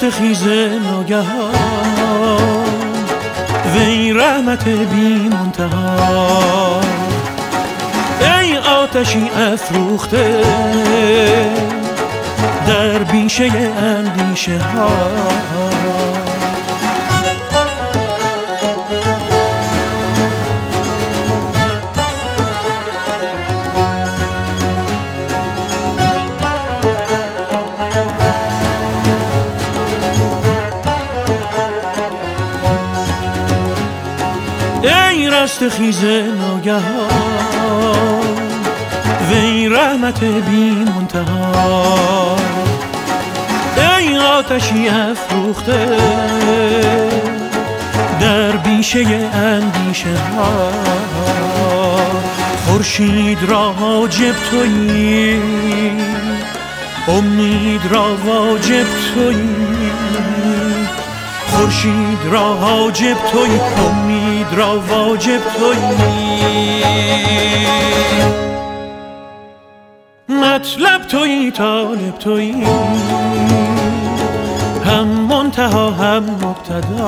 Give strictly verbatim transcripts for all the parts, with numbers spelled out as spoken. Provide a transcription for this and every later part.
رستخیز ناگهان وی رحمت بی منتها، ای آتشی افروخته در بیشه اندیشه ها. ای رستخیز ناگهان وی رحمت بی منتها، ای آتشی افروخته در بیشه اندیشه ها. خورشید را حاجب تویی، امید را واجب تویی، خورشید را حاجب تویی، امید را واجب تویی، مطلب تویی طالب تویی، هم منتها هم مبتدا،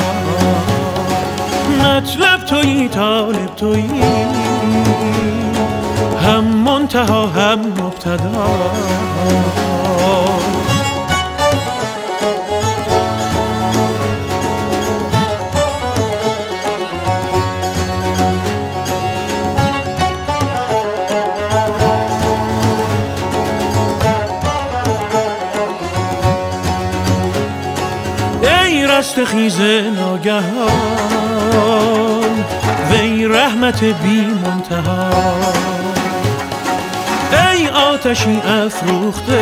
مطلب تویی طالب تویی، هم منتها هم مبتدا. رستخیز ناگهان وی رحمت بی منتها، ای آتشی افروخته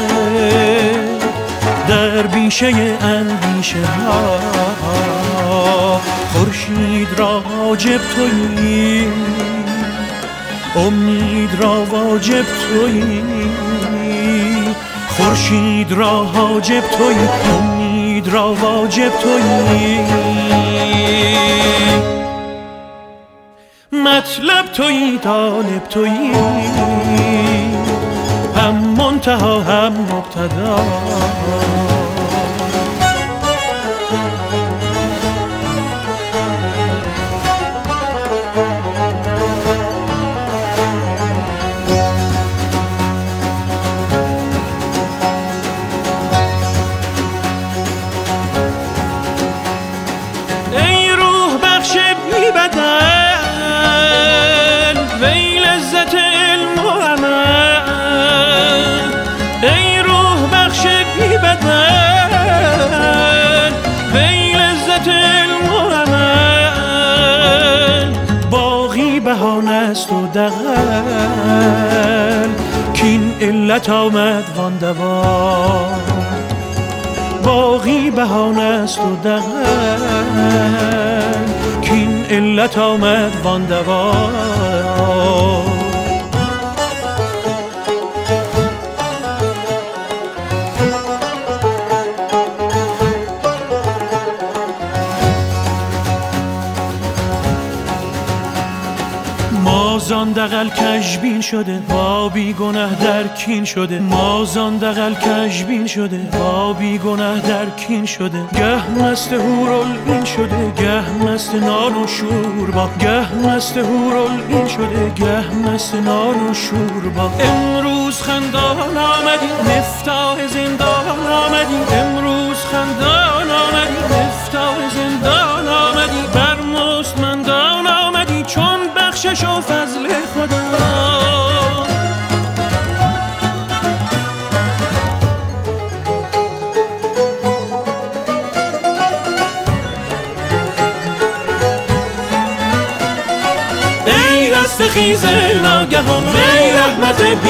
در بیشه اندیشه ها. خورشید را حاجب تویی، امید را واجب تویی، خورشید را حاجب تویی، امید را واجب تویی، مطلب تویی طالب تویی، هم منتها هم مبتدا. بهانه است و دغل کین علت آمد وان دوا، باقی بهانه است و دغل کین علت آمد وان دوا. ما زان دغل کژبین شده با بی گناه در کین شده، ما زان دغل کژبین شده با بی گناه در کین شده، گه مست هورالعین شده گه مست نان و شوربا، گه مست هورالعین شده گه مست نان و شوربا. امروز خندان آمدی مفتاح زندان آمدی، امروز خندان آمدی مفتاح زندان آمدی، بر مستمندان آمدی چون بخشش و فضل خدا. ای رستخیز ناگهان وی رحمت